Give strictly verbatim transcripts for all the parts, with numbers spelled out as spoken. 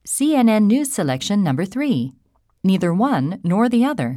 C N N News Selection Number three. Neither one nor the other.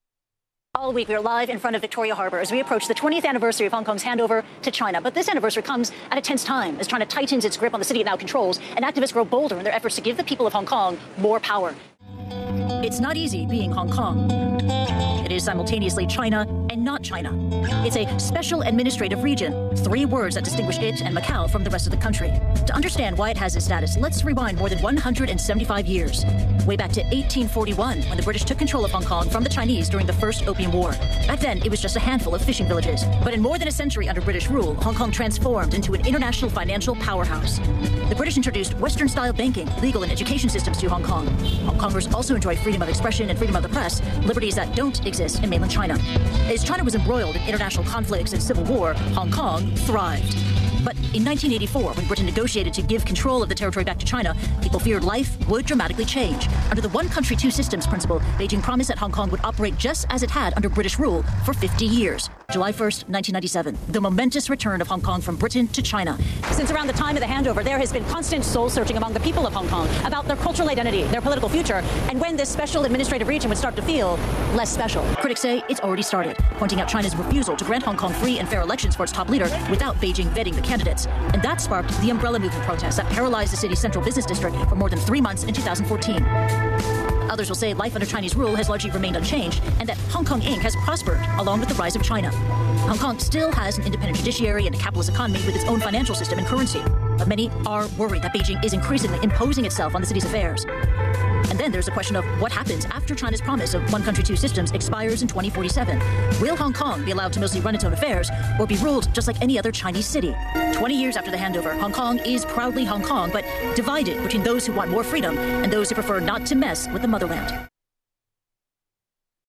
All week, we're live in front of Victoria Harbour as we approach the twentieth anniversary of Hong Kong's handover to China. But this anniversary comes at a tense time as China tightens its grip on the city it now controls, and activists grow bolder in their efforts to give the people of Hong Kong more power. It's not easy being Hong Kong. It is simultaneously China and not China. It's a special administrative region, three words that distinguish it and Macau from the rest of the country. To understand why it has this status, let's rewind more than one hundred seventy-five years, way back to eighteen forty-one, when the British took control of Hong Kong from the Chinese during the First Opium War. Back then, it was just a handful of fishing villages. But in more than a century under British rule, Hong Kong transformed into an international financial powerhouse. The British introduced Western-style banking, legal, and education systems to Hong Kong. Hong Kongers also enjoy freedom of expression and freedom of the press, liberties that don't exist in mainland China. As China was embroiled in international conflicts and civil war, Hong Kong thrived. But in nineteen eighty-four, when Britain negotiated to give control of the territory back to China, people feared life would dramatically change. Under the one country, two systems principle, Beijing promised that Hong Kong would operate just as it had under British rule for fifty years. July first, nineteen ninety-seven, the momentous return of Hong Kong from Britain to China. Since around the time of the handover, there has been constant soul-searching among the people of Hong Kong about their cultural identity, their political future, and when this special administrative region would start to feel less special. Critics say it's already started, pointing out China's refusal to grant Hong Kong free and fair elections for its top leader without Beijing vetting the candidates. And that sparked the umbrella movement protests that paralyzed the city's central business district for more than three months in two thousand fourteen. Others will say life under Chinese rule has largely remained unchanged and that Hong Kong Incorporated has prospered along with the rise of China. Hong Kong still has an independent judiciary and a capitalist economy with its own financial system and currency. But many are worried that Beijing is increasingly imposing itself on the city's affairs. And then there's the question of what happens after China's promise of one country, two systems expires in twenty forty-seven. Will Hong Kong be allowed to mostly run its own affairs or be ruled just like any other Chinese city? twenty years after the handover, Hong Kong is proudly Hong Kong, but divided between those who want more freedom and those who prefer not to mess with the motherland.